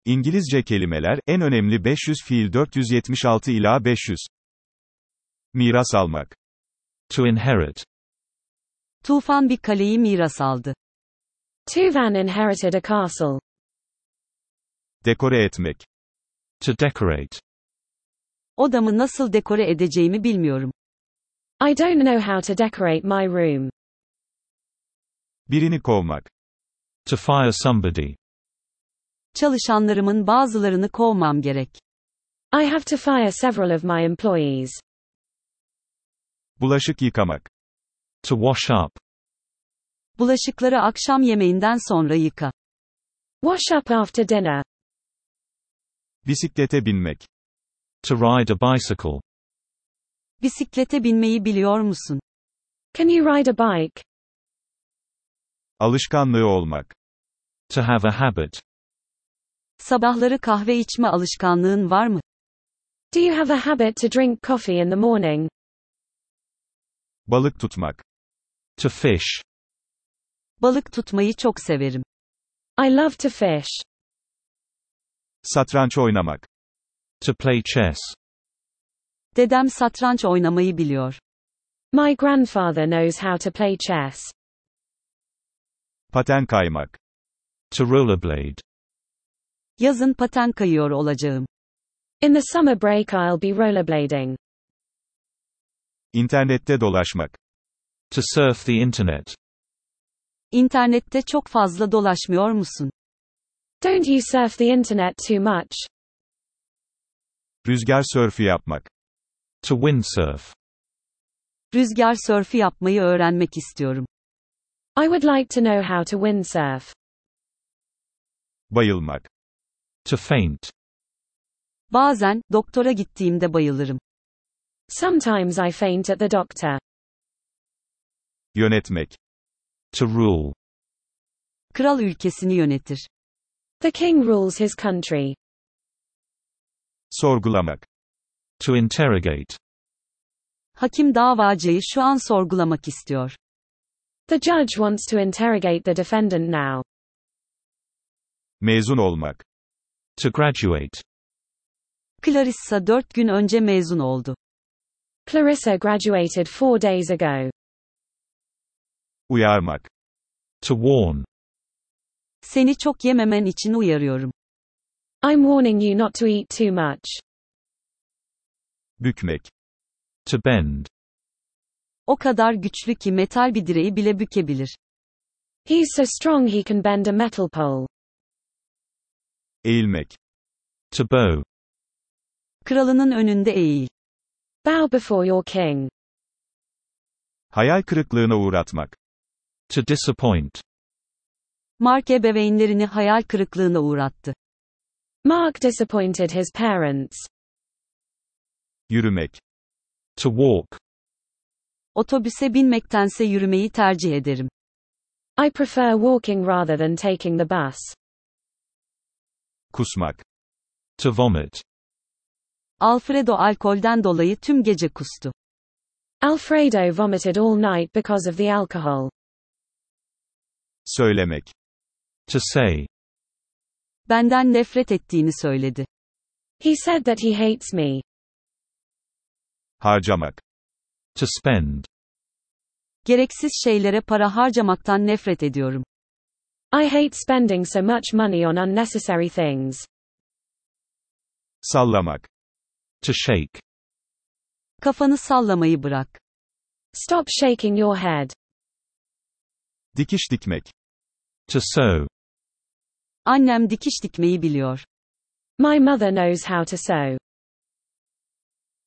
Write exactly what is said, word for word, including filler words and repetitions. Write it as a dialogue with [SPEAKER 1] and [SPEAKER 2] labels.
[SPEAKER 1] İngilizce kelimeler, en önemli beş yüz fiil dört yüz yetmiş altı ila beş yüz. Miras almak.
[SPEAKER 2] To inherit.
[SPEAKER 3] Tufan bir kaleyi miras aldı.
[SPEAKER 4] Tufan inherited a castle.
[SPEAKER 1] Dekore etmek.
[SPEAKER 2] To decorate.
[SPEAKER 3] Odamı nasıl dekore edeceğimi bilmiyorum.
[SPEAKER 4] I don't know how to decorate my room.
[SPEAKER 1] Birini kovmak.
[SPEAKER 2] To fire somebody.
[SPEAKER 3] Çalışanlarımın bazılarını kovmam gerek.
[SPEAKER 4] I have to fire several of my employees.
[SPEAKER 1] Bulaşık yıkamak.
[SPEAKER 2] To wash up.
[SPEAKER 3] Bulaşıkları akşam yemeğinden sonra yıka.
[SPEAKER 4] Wash up after dinner.
[SPEAKER 1] Bisiklete binmek.
[SPEAKER 2] To ride a bicycle.
[SPEAKER 3] Bisiklete binmeyi biliyor musun?
[SPEAKER 4] Can you ride a bike?
[SPEAKER 1] Alışkanlığı olmak.
[SPEAKER 2] To have a habit.
[SPEAKER 3] Sabahları kahve içme alışkanlığın var mı?
[SPEAKER 4] Do you have a habit to drink coffee in the morning?
[SPEAKER 1] Balık tutmak.
[SPEAKER 2] To fish.
[SPEAKER 3] Balık tutmayı çok severim.
[SPEAKER 4] I love to fish.
[SPEAKER 1] Satranç oynamak.
[SPEAKER 2] To play chess.
[SPEAKER 3] Dedem satranç oynamayı biliyor.
[SPEAKER 4] My grandfather knows how to play chess.
[SPEAKER 1] Paten kaymak.
[SPEAKER 2] To rollerblade.
[SPEAKER 3] Yazın paten kayıyor olacağım.
[SPEAKER 4] In the summer break I'll be rollerblading.
[SPEAKER 1] İnternette dolaşmak.
[SPEAKER 2] To surf the internet.
[SPEAKER 3] İnternette çok fazla dolaşmıyor musun?
[SPEAKER 4] Don't you surf the internet too much?
[SPEAKER 1] Rüzgar sörfü yapmak.
[SPEAKER 2] To windsurf.
[SPEAKER 3] Rüzgar sörfü yapmayı öğrenmek istiyorum.
[SPEAKER 4] I would like to know how to windsurf.
[SPEAKER 1] Bayılmak.
[SPEAKER 2] To faint.
[SPEAKER 3] Bazen, doktora gittiğimde bayılırım.
[SPEAKER 4] Sometimes I faint at the doctor.
[SPEAKER 1] Yönetmek.
[SPEAKER 2] To rule.
[SPEAKER 3] Kral ülkesini yönetir.
[SPEAKER 4] The king rules his country.
[SPEAKER 1] Sorgulamak.
[SPEAKER 2] To interrogate.
[SPEAKER 3] Hakim davacıyı şu an sorgulamak istiyor.
[SPEAKER 4] The judge wants to interrogate the defendant now.
[SPEAKER 1] Mezun olmak.
[SPEAKER 2] To graduate.
[SPEAKER 3] Clarissa dört gün önce mezun oldu.
[SPEAKER 4] Clarissa graduated four days ago.
[SPEAKER 1] Uyarmak.
[SPEAKER 2] To warn.
[SPEAKER 3] Seni çok yememen için uyarıyorum.
[SPEAKER 4] I'm warning you not to eat too much.
[SPEAKER 1] Bükmek.
[SPEAKER 2] To bend.
[SPEAKER 3] O kadar güçlü ki metal bir direği bile bükebilir.
[SPEAKER 4] He's so strong he can bend a metal pole.
[SPEAKER 1] Eğilmek.
[SPEAKER 2] To bow.
[SPEAKER 3] Kralının önünde eğil.
[SPEAKER 4] Bow before your king.
[SPEAKER 1] Hayal kırıklığına uğratmak.
[SPEAKER 2] To disappoint.
[SPEAKER 3] Mark ebeveynlerini hayal kırıklığına uğrattı.
[SPEAKER 4] Mark disappointed his parents.
[SPEAKER 1] Yürümek.
[SPEAKER 2] To walk.
[SPEAKER 3] Otobüse binmektense yürümeyi tercih ederim.
[SPEAKER 4] I prefer walking rather than taking the bus.
[SPEAKER 1] Kusmak.
[SPEAKER 2] To vomit.
[SPEAKER 3] Alfredo alkolden dolayı tüm gece kustu.
[SPEAKER 4] Alfredo vomited all night because of the alcohol.
[SPEAKER 1] Söylemek.
[SPEAKER 2] To say.
[SPEAKER 3] Benden nefret ettiğini söyledi.
[SPEAKER 4] He said that he hates me.
[SPEAKER 1] Harcamak.
[SPEAKER 2] To spend.
[SPEAKER 3] Gereksiz şeylere para harcamaktan nefret ediyorum.
[SPEAKER 4] I hate spending so much money on unnecessary things.
[SPEAKER 1] Sallamak.
[SPEAKER 2] To shake.
[SPEAKER 3] Kafanı sallamayı bırak.
[SPEAKER 4] Stop shaking your head.
[SPEAKER 1] Dikiş dikmek.
[SPEAKER 2] To sew.
[SPEAKER 3] Annem dikiş dikmeyi biliyor.
[SPEAKER 4] My mother knows how to sew.